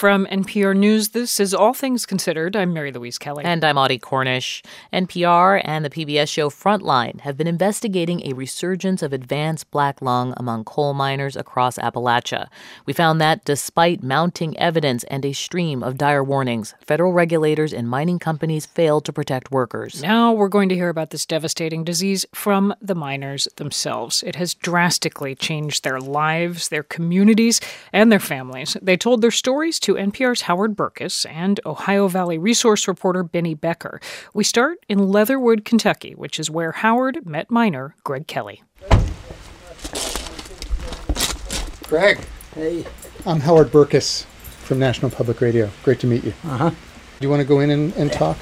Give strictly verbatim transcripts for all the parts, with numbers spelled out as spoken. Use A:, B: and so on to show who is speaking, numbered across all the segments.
A: From N P R News, this is All Things Considered. I'm Mary Louise Kelly.
B: And I'm Audie Cornish. N P R and the P B S show Frontline have been investigating a resurgence of advanced black lung among coal miners across Appalachia. We found that despite mounting evidence and a stream of dire warnings, federal regulators and mining companies failed to protect workers.
A: Now we're going to hear about this devastating disease from the miners themselves. It has drastically changed their lives, their communities, and their families. They told their stories to N P R's Howard Burkus and Ohio Valley resource reporter Benny Becker. We start in Leatherwood, Kentucky, which is where Howard met miner Greg Kelly.
C: Greg.
D: Hey.
C: I'm Howard Burkus from National Public Radio. Great to meet you.
D: Uh-huh.
C: Do you want to go in and, and talk?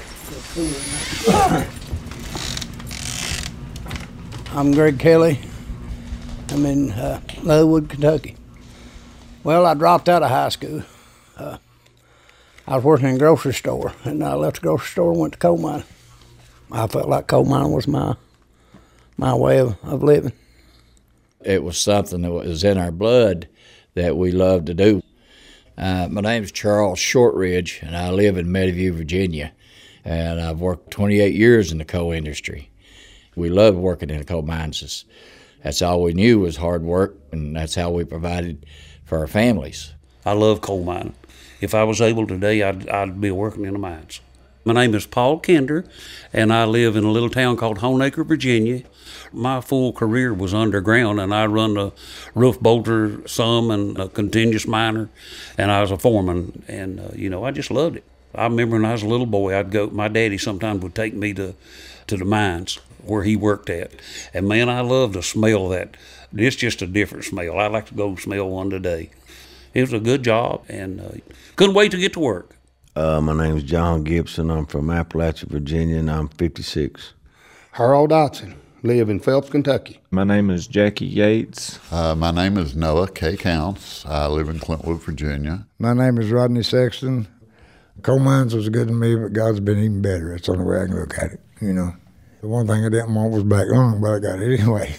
D: I'm Greg Kelly. I'm in uh, Leatherwood, Kentucky. Well, I dropped out of high school. Uh, I was working in a grocery store, and I left the grocery store and went to coal mining. I felt like coal mining was my my way of, of living.
E: It was something that was in our blood that we loved to do. Uh, my name's Charles Shortridge, and I live in Meadowview, Virginia, and I've worked twenty-eight years in the coal industry. We loved working in the coal mines. That's all we knew was hard work, and that's how we provided for our families.
F: I love coal mining. If I was able today, I'd, I'd be working in the mines. My name is Paul Kinder, and I live in a little town called Honaker, Virginia. My full career was underground, and I run a roof bolter some and a continuous miner, and I was a foreman, and, uh, you know, I just loved it. I remember when I was a little boy, I'd go, my daddy sometimes would take me to, to the mines where he worked at, and, man, I loved the smell of that. It's just a different smell. I'd like to go smell one today. It was a good job, and uh, couldn't wait to get to work.
G: Uh, my name is John Gibson. I'm from Appalachia, Virginia, and I'm fifty-six.
H: Harold Dotson, live in Phelps, Kentucky.
I: My name is Jackie Yates.
J: Uh, my name is Noah K. Counts. I live in Clintwood, Virginia.
K: My name is Rodney Sexton. Coal mines was good to me, but God's been even better. That's the only way I can look at it, you know. The one thing I didn't want was black lung, but I got it anyway.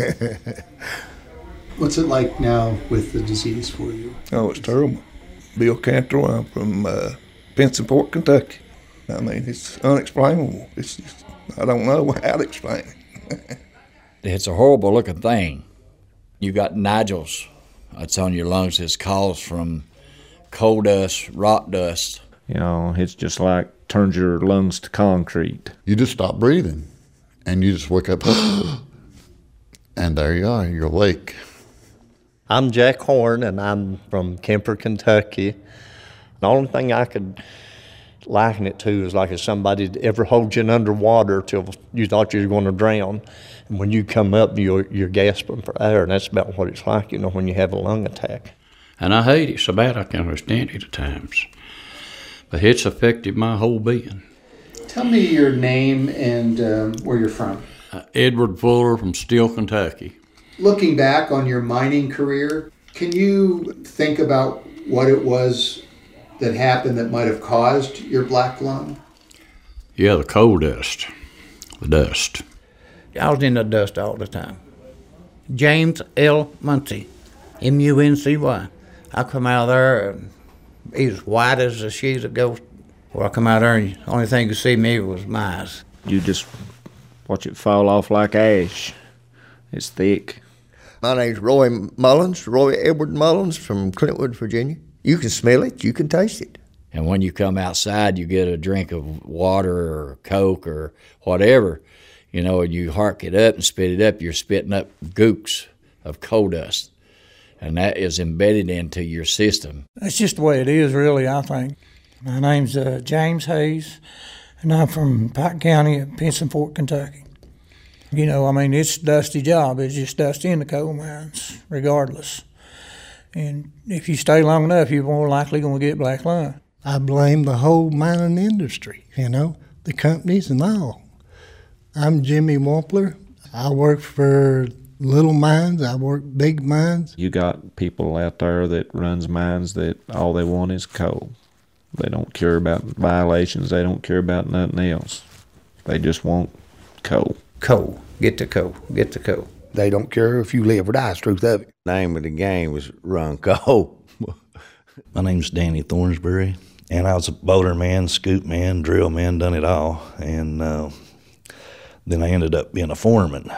C: What's it like now with the disease for you?
L: Oh, it's terrible. Bill Cantrell, I'm from uh, Pensacola, Kentucky. I mean, it's unexplainable. It's just, I don't know how to explain it.
E: It's a horrible looking thing. You got nodules that's on your lungs that's caused from coal dust, rock dust.
I: You know, it's just like turns your lungs to concrete.
J: You just stop breathing, and you just wake up, and there you are, you're awake.
M: I'm Jack Horn, and I'm from Kemper, Kentucky. The only thing I could liken it to is like if somebody ever holds you underwater till you thought you were going to drown, and when you come up, you're, you're gasping for air, and that's about what it's like, you know, when you have a lung attack.
N: And I hate it so bad I can understand it at times. But it's affected my whole being.
C: Tell me your name and um, where you're from.
N: Uh, Edward Fuller from Steele, Kentucky.
C: Looking back on your mining career, can you think about what it was that happened that might have caused your black lung?
N: Yeah, the coal dust. The dust.
D: I was in the dust all the time. James L. Muncy, M U N C Y. I come out of there, and he's white as a sheet of ghost. Well, I come out there, and the only thing you see me was my eyes.
I: You just watch it fall off like ash. It's thick.
O: My name's Roy Mullins, Roy Edward Mullins from Clintwood, Virginia. You can smell it, you can taste it.
E: And when you come outside, you get a drink of water or Coke or whatever, you know, and you hark it up and spit it up, you're spitting up gooks of coal dust. And that is embedded into your system.
P: That's just the way it is, really, I think. My name's uh, James Hayes, and I'm from Pike County, Pensacola, Kentucky. You know, I mean, it's a dusty job. It's just dusty in the coal mines, regardless. And if you stay long enough, you're more likely going to get black lung.
Q: I blame the whole mining industry, you know, the companies and all. I'm Jimmy Wampler. I work for little mines. I work big mines.
I: You got people out there that runs mines that all they want is coal. They don't care about violations. They don't care about nothing else. They just want coal.
D: Coal. Get the coal. Get the coal.
H: They don't care if you live or die, it's the truth of it.
G: The name of the game was run coal.
R: My name's Danny Thornsbury, and I was a boater man, scoop man, drill man, done it all. And uh, then I ended up being a foreman.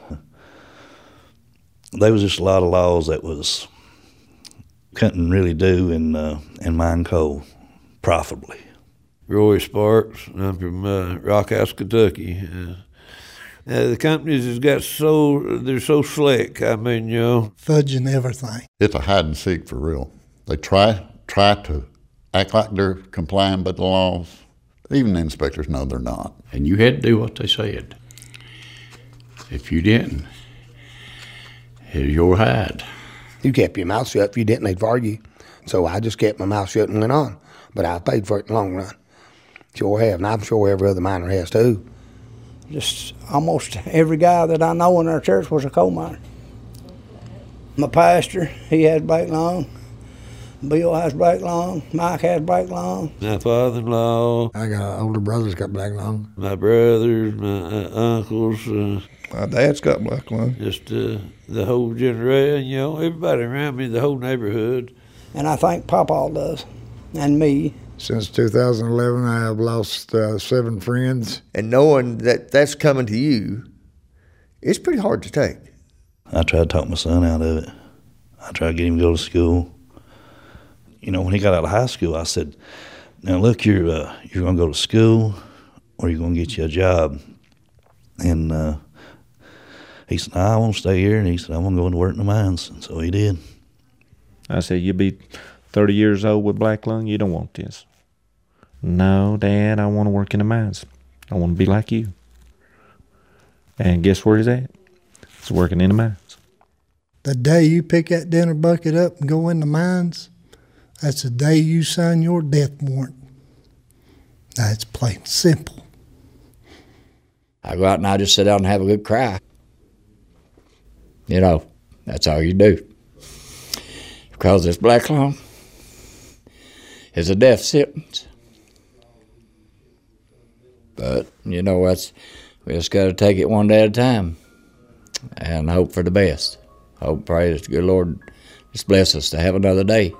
R: There was just a lot of laws that was couldn't really do in uh, in mine coal profitably.
S: Roy Sparks, I'm from uh, Rockhouse, Kentucky. Uh, uh, the companies has got so, they're so slick, I mean, you know.
Q: Fudging everything.
J: It's a hide and seek for real. They try try to act like they're complying with the laws. Even the inspectors know they're not.
N: And you had to do what they said. If you didn't, it was your hide.
T: You kept your mouth shut. If you didn't, they'd fire you. So I just kept my mouth shut and went on. But I paid for it in the long run. Sure have, and I'm sure every other miner has too.
D: Just almost every guy that I know in our church was a coal miner. My pastor, he has black lung. Bill has black lung. Mike has black lung.
S: My father-in-law.
K: I got older brothers got black lung.
S: My brothers, my uh, uncles. Uh,
L: my dad's got black lung.
S: Just uh, the whole generation, you know, everybody around me, the whole neighborhood.
D: And I think Papa does, and me.
K: Since two thousand eleven, I have lost uh, seven friends.
O: And knowing that that's coming to you, it's pretty hard to take.
R: I tried to talk my son out of it. I tried to get him to go to school. You know, when he got out of high school, I said, now look, you're, uh, you're going to go to school or you're going to get you a job. And uh, he said, no, I won't stay here. And he said, I'm going to go into work in the mines. And so he did.
I: I said, you'll be thirty years old with black lung, you don't want this. No, Dad, I want to work in the mines. I want to be like you. And guess where he's at? He's working in the mines.
Q: The day you pick that dinner bucket up and go in the mines, that's the day you sign your death warrant. That's plain and simple.
E: I go out and I just sit down and have a good cry. You know, that's all you do. Because this black lung is a death sentence. But, you know, that's, we just got to take it one day at a time and hope for the best. Hope, pray that the good Lord just bless us to have another day.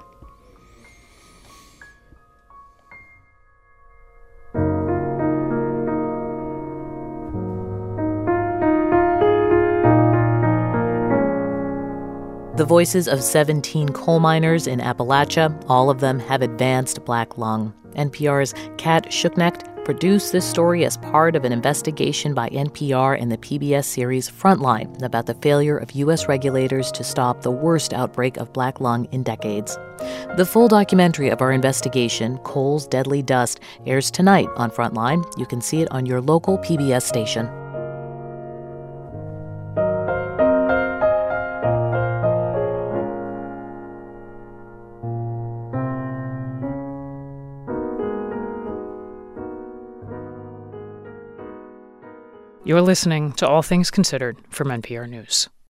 B: The voices of seventeen coal miners in Appalachia, all of them have advanced black lung. N P R's Kat Schuknecht produced this story as part of an investigation by N P R in the P B S series Frontline about the failure of U S regulators to stop the worst outbreak of black lung in decades. The full documentary of our investigation, Coal's Deadly Dust, airs tonight on Frontline. You can see it on your local P B S station.
A: You're listening to All Things Considered from N P R News.